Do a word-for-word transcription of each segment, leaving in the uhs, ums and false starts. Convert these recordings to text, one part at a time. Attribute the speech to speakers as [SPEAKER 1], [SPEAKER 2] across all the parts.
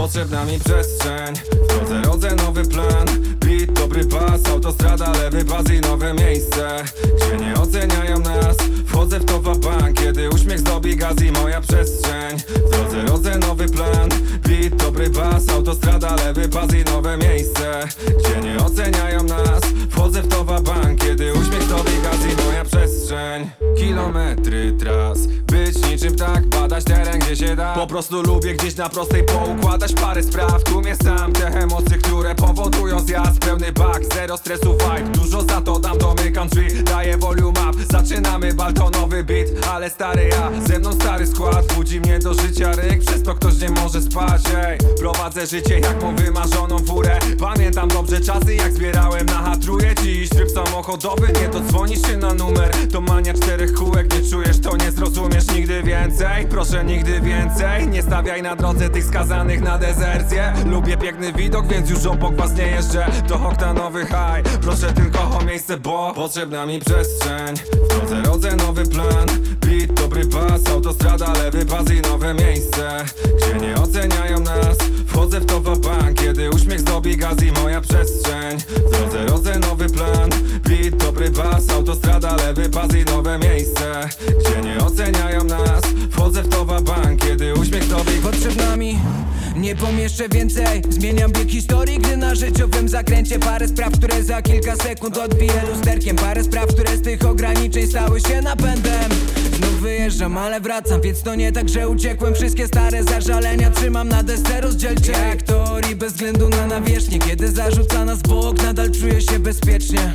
[SPEAKER 1] Potrzebna mi przestrzeń, w drodze rodzę nowy plan. Beat, dobry pas, autostrada, lewy pas i nowe miejsce, gdzie nie oceniają nas. Wchodzę w to wabank, kiedy uśmiech zdobi gaz i moja przestrzeń. W drodze rodzę nowy plan. Beat, dobry bas, autostrada, lewy pas i nowe miejsce, gdzie nie oceniają nas. Wchodzę w to wabank, kiedy uśmiech zdobi gaz i moja przestrzeń. Kilometry tras, być niczym tak, badać teren gdzie się da. Po prostu lubię gdzieś na prostej poukładać parę spraw. Tłumię sam te emocje, które powodują zjazd. Pełny bak, zero stresu vibe, dużo za to dam, domykam drzwi, daję volume up. Zaczynamy baltonowy beat, ale stary ja, ze mną stary skład. Budzi mnie do życia ryk, przez to ktoś nie może spać. Ej, prowadzę życie jak mam wymarzoną furę. Pamiętam dobrze czasy jak zbierałem na hatruje. Dziś tryb samochodowy, nie dodzwonisz się na numer. To mania czterech kółek, nie czujesz to nie zrozumiesz nigdy więcej. Proszę nigdy więcej, nie stawiaj na drodze tych skazanych na dezercję. Lubię piękny widok, więc już obok was nie jeżdżę. To oktanowy high, proszę tylko o miejsce, bo potrzebna mi przestrzeń. W drodze rodzę nowy plan. Beat, dobry pas, autostrada, lewy pas i nowe miejsce, gdzie nie oceniają nas. Wchodzę w to wabank, kiedy uśmiech zdobi gaz i moja przestrzeń. W drodze rodzę nowy plan. Beat, dobry pas, autostrada, lewy pas i nowe miejsce, gdzie nie oceniają nas. Wchodzę w to wabank, kiedy uśmiech zdobi.
[SPEAKER 2] Potrzebna mi, nie pomieszczę więcej. Zmieniam bieg historii, gdy na życiowym zakręcie. Parę spraw, które za kilka sekund odbiję lusterkiem. Parę spraw, które z tych ograniczeń stały się napędem. Znów wyjeżdżam, ale wracam, więc to nie tak, że uciekłem. Wszystkie stare zażalenia trzymam na desce rozdzielczej. Jak teorii bez względu na nawierzchnię. Kiedy zarzuca nas bok, nadal czuję się bezpiecznie.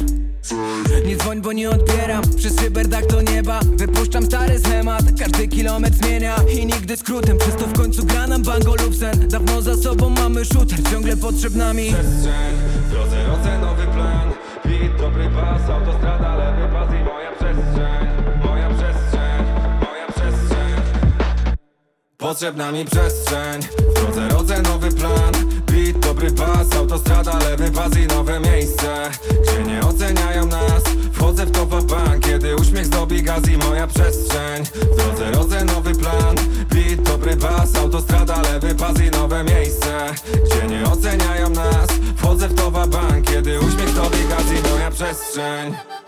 [SPEAKER 2] Nie dzwoń, bo nie odbieram. Przez szyberdach do nieba wypuszczam stary schemat. Każdy kilometr zmienia i nigdy skrótem. Przez to w końcu gra nam bangolów sen. Dawno za sobą mamy shooter, ciągle potrzebna mi
[SPEAKER 1] przestrzeń. W drodze rodzę nowy plan. Beat, dobry pas, autostrada, lewy pas i moja przestrzeń. Moja przestrzeń, moja przestrzeń. Potrzebna mi przestrzeń. W drodze rodzę nowy plan. Beat, dobry pas, autostrada, lewy pas i nowe miejsce, gdzie nie oceniają nas. Wchodzę w to wabank, kiedy uśmiech zdobi gaz i moja przestrzeń. W drodze rodzę nowy plan. Beat, dobry pas, autostrada, lewy pas i nowe miejsce, gdzie nie oceniają nas. Wchodzę w to wabank, kiedy uśmiech zdobi gaz i moja przestrzeń.